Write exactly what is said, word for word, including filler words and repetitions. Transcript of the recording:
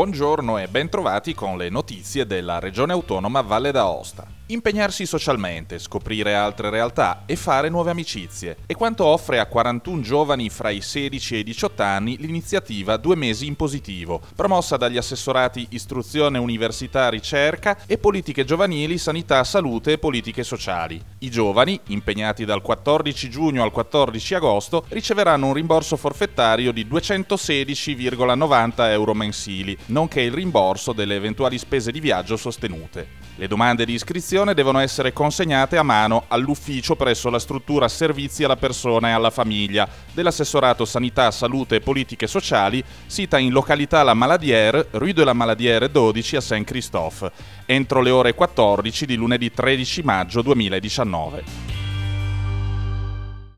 Buongiorno e bentrovati con le notizie della Regione Autonoma Valle d'Aosta. Impegnarsi socialmente, scoprire altre realtà e fare nuove amicizie. È quanto offre a quarantuno giovani fra i sedici e i diciotto anni l'iniziativa Due mesi in positivo, promossa dagli assessorati Istruzione, Università, Ricerca e Politiche Giovanili, Sanità, Salute e Politiche Sociali. I giovani, impegnati dal quattordici giugno al quattordici agosto, riceveranno un rimborso forfettario di duecentosedici virgola novanta euro mensili, nonché il rimborso delle eventuali spese di viaggio sostenute. Le domande di iscrizione devono essere consegnate a mano all'ufficio presso la struttura Servizi alla persona e alla famiglia dell'assessorato Sanità, Salute e Politiche Sociali, sita in località La Maladière, Rue de la Maladière dodici a Saint-Christophe, entro le ore quattordici di lunedì tredici maggio duemiladiciannove.